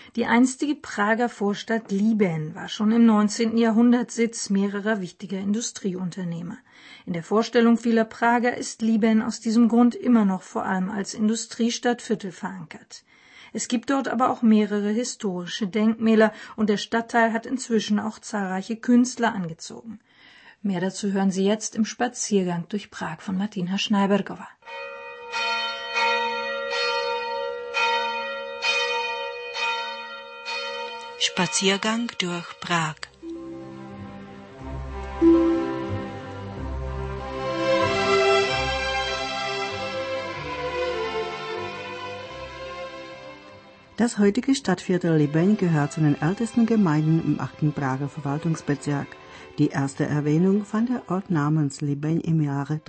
Die einstige Prager Vorstadt Líbeň war schon im 19. Jahrhundert Sitz mehrerer wichtiger Industrieunternehmer. In der Vorstellung vieler Prager ist Líbeň aus diesem Grund immer noch vor allem als Industriestadtviertel verankert. Es gibt dort aber auch mehrere historische Denkmäler und der Stadtteil hat inzwischen auch zahlreiche Künstler angezogen. Mehr dazu hören Sie jetzt im Spaziergang durch Prag von Martina Schneibergova. Spaziergang durch Prag. Das heutige Stadtviertel Líbeň gehört zu den ältesten Gemeinden im 8. Prager Verwaltungsbezirk. Die erste Erwähnung fand der Ort namens Líbeň im Jahre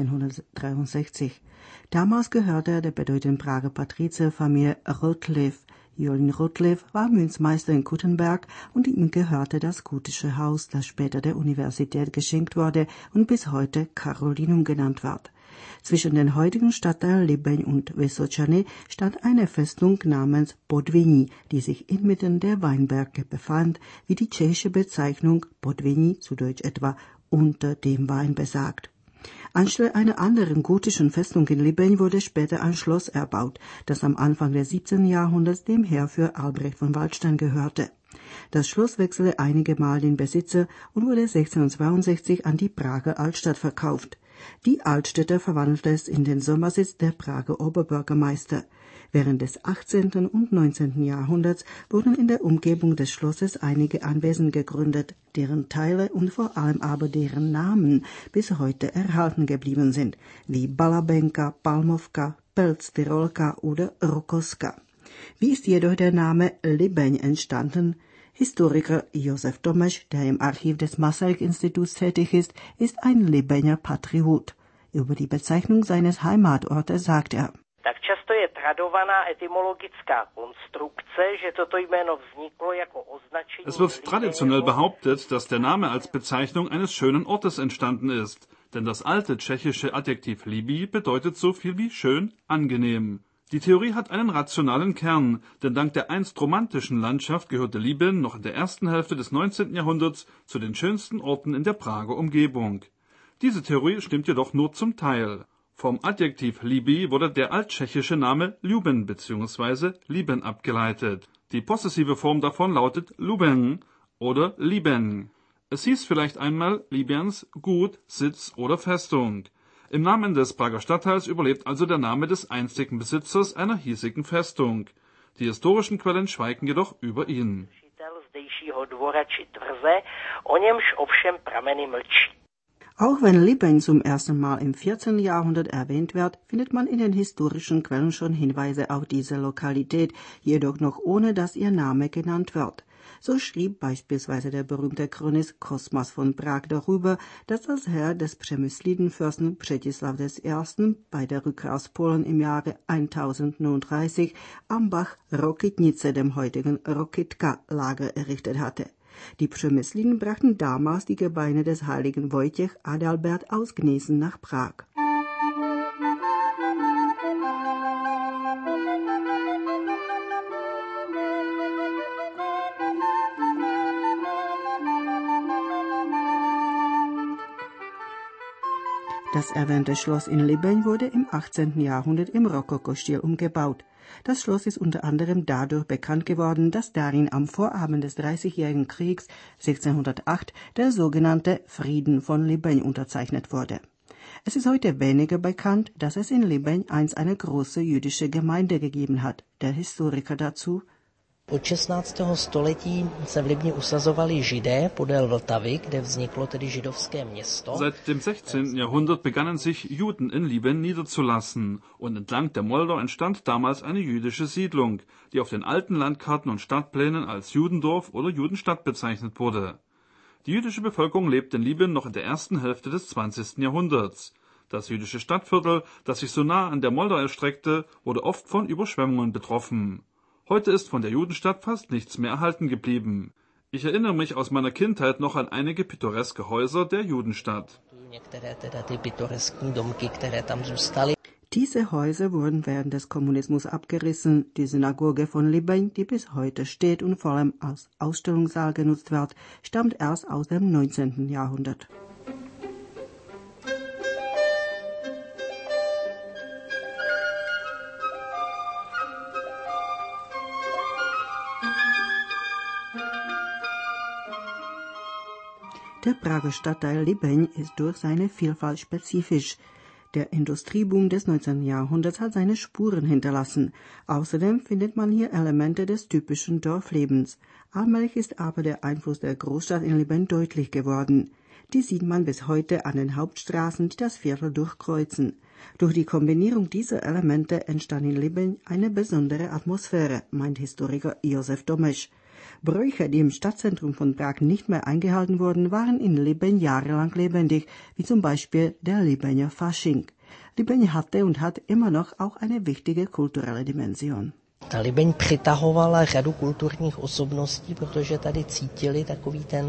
1363. Damals gehörte er der bedeutenden Prager Patrizierfamilie Rotliff. Jolin Rotliff war Münzmeister in Kuttenberg und ihm gehörte das gotische Haus, das später der Universität geschenkt wurde und bis heute Carolinum genannt wird. Zwischen den heutigen Stadtteilen Líbeň und Vysočany stand eine Festung namens Podviní, die sich inmitten der Weinberge befand, wie die tschechische Bezeichnung Podviní, zu Deutsch etwa unter dem Wein, besagt. Anstelle einer anderen gotischen Festung in Líbeň wurde später ein Schloss erbaut, das am Anfang des 17. Jahrhunderts dem Heerführer Albrecht von Waldstein gehörte. Das Schloss wechselte einige Mal den Besitzer und wurde 1662 an die Prager Altstadt verkauft. Die Altstädter verwandelte es in den Sommersitz der Prager Oberbürgermeister. Während des 18. und 19. Jahrhunderts wurden in der Umgebung des Schlosses einige Anwesen gegründet, deren Teile und vor allem aber deren Namen bis heute erhalten geblieben sind, wie Balabenka, Palmovka, Pelc-Tyrolka oder Rokoska. Wie ist jedoch der Name Líbeň entstanden? Historiker Josef Tomesch, der im Archiv des Masaryk-Instituts tätig ist ein Líbeňer Patriot. Über die Bezeichnung seines Heimatortes sagt er: Tak často je tradovaná etymologická konstrukce, že toto jméno vzniklo jako označení. Es wird traditionell behauptet, dass der Name als Bezeichnung eines schönen Ortes entstanden ist, denn das alte tschechische Adjektiv Líbí bedeutet so viel wie schön, angenehm. Die Theorie hat einen rationalen Kern, denn dank der einst romantischen Landschaft gehörte Líbeň noch in der ersten Hälfte des 19. Jahrhunderts zu den schönsten Orten in der Prager Umgebung. Diese Theorie stimmt jedoch nur zum Teil. Vom Adjektiv Líbí wurde der alttschechische Name Ljuben bzw. Lieben abgeleitet. Die possessive Form davon lautet Luben oder Líbeň. Es hieß vielleicht einmal Líbeňs Gut, Sitz oder Festung. Im Namen des Prager Stadtteils überlebt also der Name des einstigen Besitzers einer hiesigen Festung. Die historischen Quellen schweigen jedoch über ihn. Auch wenn Líbeň zum ersten Mal im 14. Jahrhundert erwähnt wird, findet man in den historischen Quellen schon Hinweise auf diese Lokalität, jedoch noch ohne dass ihr Name genannt wird. So schrieb beispielsweise der berühmte Chronist Kosmas von Prag darüber, dass das Heer des Přemyslidenfürsten Přetislav I. bei der Rückkehr aus Polen im Jahre 1039 am Bach Rokytnice, dem heutigen Rokytka, Lager errichtet hatte. Die Přemysliden brachten damals die Gebeine des heiligen Wojciech Adalbert aus Gnesen nach Prag. Das erwähnte Schloss in Líbeň wurde im 18. Jahrhundert im Rokokostil umgebaut. Das Schloss ist unter anderem dadurch bekannt geworden, dass darin am Vorabend des Dreißigjährigen Kriegs 1608 der sogenannte Frieden von Líbeň unterzeichnet wurde. Es ist heute weniger bekannt, dass es in Líbeň einst eine große jüdische Gemeinde gegeben hat. Der Historiker dazu: Od 16. století se v Libni usazovali Židé podél Vltavy, kde vzniklo tedy židovské město. Seit dem 16. Jahrhundert begannen sich Juden in Líbeň niederzulassen und entlang der Moldau entstand damals eine jüdische Siedlung, die auf den alten Landkarten und Stadtplänen als Judendorf oder Judenstadt bezeichnet wurde. Die jüdische Bevölkerung lebt in Líbeň noch in der ersten Hälfte des 20. Jahrhunderts. Das jüdische Stadtviertel, das sich so nah an der Moldau erstreckte, wurde oft von Überschwemmungen betroffen. Heute ist von der Judenstadt fast nichts mehr erhalten geblieben. Ich erinnere mich aus meiner Kindheit noch an einige pittoreske Häuser der Judenstadt. Diese Häuser wurden während des Kommunismus abgerissen. Die Synagoge von Libeň, die bis heute steht und vor allem als Ausstellungssaal genutzt wird, stammt erst aus dem 19. Jahrhundert. Der Prager Stadtteil Libeň ist durch seine Vielfalt spezifisch. Der Industrieboom des 19. Jahrhunderts hat seine Spuren hinterlassen. Außerdem findet man hier Elemente des typischen Dorflebens. Allmählich ist aber der Einfluss der Großstadt in Libeň deutlich geworden. Die sieht man bis heute an den Hauptstraßen, die das Viertel durchkreuzen. Durch die Kombinierung dieser Elemente entstand in Libeň eine besondere Atmosphäre, meint Historiker Josef Domeš. Bräuche, die im Stadtzentrum von Prag nicht mehr eingehalten wurden, waren in Libeň jahrelang lebendig, wie zum Beispiel der Libeňer Fasching. Libeň hatte und hat immer noch auch eine wichtige kulturelle Dimension. Ta Libeň přitahovala řadu kulturních osobností, protože tady cítili takový ten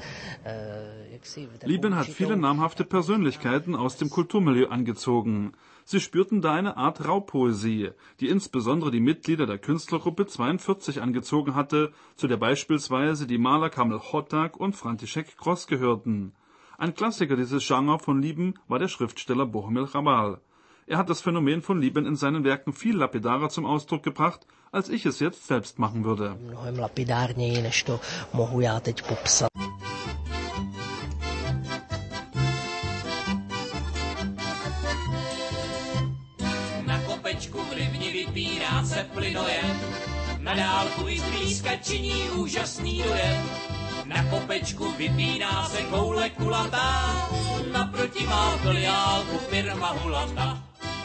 Libeň hat viele namhafte Persönlichkeiten aus dem Kulturmilieu angezogen. Sie spürten da eine Art Raupoesie, die insbesondere die Mitglieder der Künstlergruppe 42 angezogen hatte, zu der beispielsweise die Maler Kamil Hoták und František Gross gehörten. Ein Klassiker dieses Genres von Libeň war der Schriftsteller Bohumil Hrabal. Er hat das Phänomen von Libeň in seinen Werken viel lapidarer zum Ausdruck gebracht, als ich es jetzt selbst machen würde. Mnohem lapidárněji, než to mohu já teď popsat. Na kopečku v Livni vypírá se plynojem, na dálku i zblízka činí úžasný dojem. Na kopečku vypíná se koule kulatá, naproti má filiálku firma Hulata.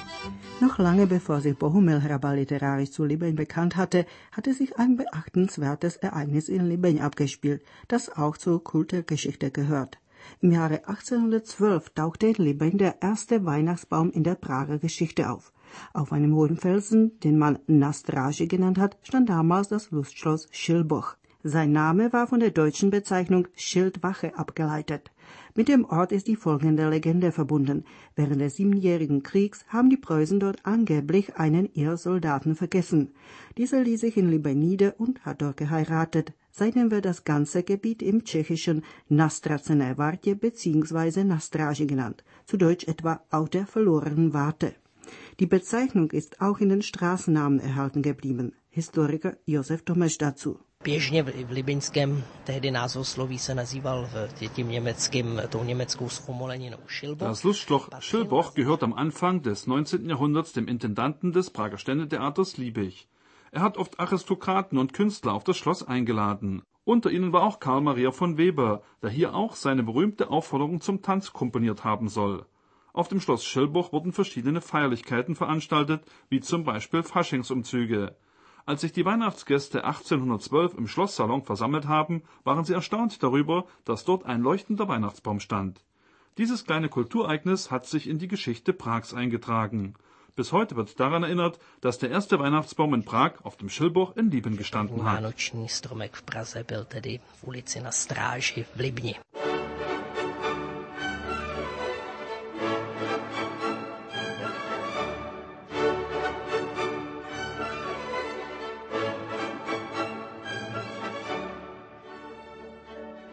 Noch lange bevor sich Bohumil Hrabal literarisch zu Libeň bekannt hatte, hatte sich ein beachtenswertes Ereignis in Libeň abgespielt, das auch zur Kulturgeschichte gehört. Im Jahre 1812 tauchte in Libeň der erste Weihnachtsbaum in der Prager Geschichte auf. Auf einem hohen Felsen, den man Nástráži genannt hat, stand damals das Lustschloss Šilboch. Sein Name war von der deutschen Bezeichnung Schildwache abgeleitet. Mit dem Ort ist die folgende Legende verbunden. Während des Siebenjährigen Kriegs haben die Preußen dort angeblich einen ihrer Soldaten vergessen. Dieser ließ sich in Libeň nieder und hat dort geheiratet. Seitdem wird das ganze Gebiet im Tschechischen Nastracené Wartě bzw. Nástráži genannt, zu Deutsch etwa auf der verlorenen Warte. Die Bezeichnung ist auch in den Straßennamen erhalten geblieben. Historiker Josef Domeš dazu. Běžně v libeňském tehdy názvosloví se nazýval tím německým, tou německou zchomoleninou Šilboch. Das Lustschloss Šilboch gehört am Anfang des 19. Jahrhunderts dem Intendanten des Prager Ständetheaters Liebig. Er hat oft Aristokraten und Künstler auf das Schloss eingeladen. Unter ihnen war auch Karl Maria von Weber, der hier auch seine berühmte Aufforderung zum Tanz komponiert haben soll. Auf dem Schloss Šilboch wurden verschiedene Feierlichkeiten veranstaltet, wie zum Beispiel Faschingsumzüge. Als sich die Weihnachtsgäste 1812 im Schlosssalon versammelt haben, waren sie erstaunt darüber, dass dort ein leuchtender Weihnachtsbaum stand. Dieses kleine Kulturereignis hat sich in die Geschichte Prags eingetragen. Bis heute wird daran erinnert, dass der erste Weihnachtsbaum in Prag auf dem Šilboch in Libeň gestanden hat. Vánoční stromek v Praze byl tedy v ulici Nástráži v Libni.